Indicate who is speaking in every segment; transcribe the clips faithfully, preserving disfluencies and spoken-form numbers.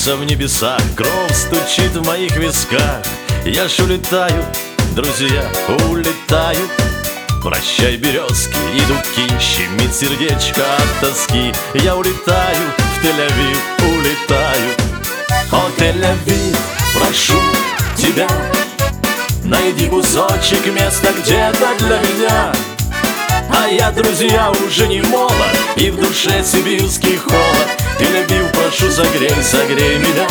Speaker 1: Солнце в небесах, кровь стучит в моих висках. Я ж улетаю, друзья, улетаю. Прощай, березки и дубки, щемит сердечко от тоски. Я улетаю в Тель-Авив, улетаю. О, Тель-Авив, прошу тебя, найди кусочек места где-то для меня. А я, друзья, уже не молод, и в душе сибирский холод. Тель-Авив, прошу, согрей, согрей меня.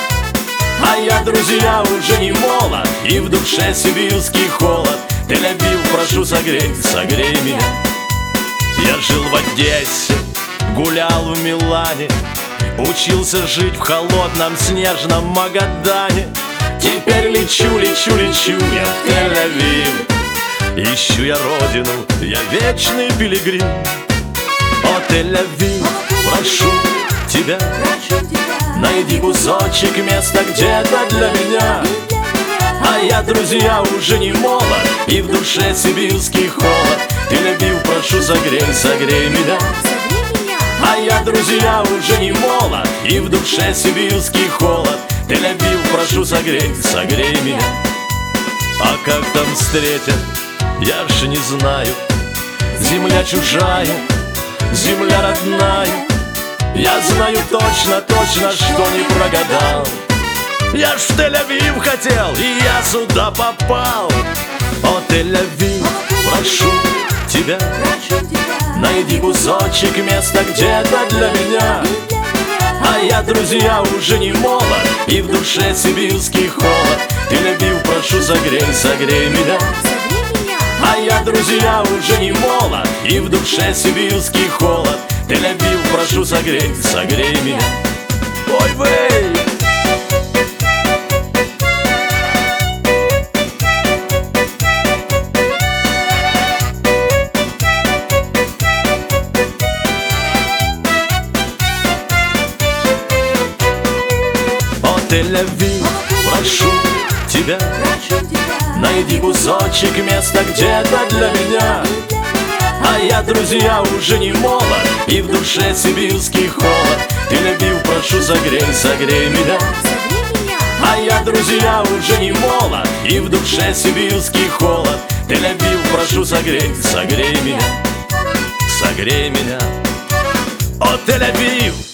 Speaker 1: А я, друзья, уже не молод, и в душе сибирский холод. Тель-Авив, прошу, согрей, согрей меня. Я жил в Одессе, гулял в Милане, учился жить в холодном снежном Магадане. Теперь лечу, лечу, лечу я в Тель-Авив. Ищу я родину, я вечный пилигрим. О, Тель-Авив, прошу тебя, найди кусочек места где-то для меня. А я, друзья, уже не молод, и в душе сибирский холод. Тель-Авив, прошу, согрей, согрей меня. А я, друзья, уже не молод, и в душе сибирский холод. Тель-Авив, прошу, согрей, согрей меня. А как там встретят, я ж не знаю. Земля чужая, земля родная. Я знаю точно, точно, что не прогадал. Я ж в Тель-Авив хотел, и я сюда попал. О, Тель-Авив, прошу тебя, найди кусочек места где-то для меня. А я, друзья, уже не молод, и в душе сибирский холод. Тель-Авив, прошу, согрей, согрей меня. А я, друзья, уже не молод, и в душе сибирский холод. Тель-Авив, прошу, согрей, согрей меня. Ой, вей! О, Тель-Авив, прошу тебя, найди кусочек места где-то для меня. А я, друзья, уже не молод, и в душе сибирский холод. Тель-Авив, прошу, согрей, согрей меня. А я, друзья, уже не молод, и в душе сибирский холод. Тель-Авив, прошу, согрей, согрей меня. Согрей меня. О, Тель-Авив!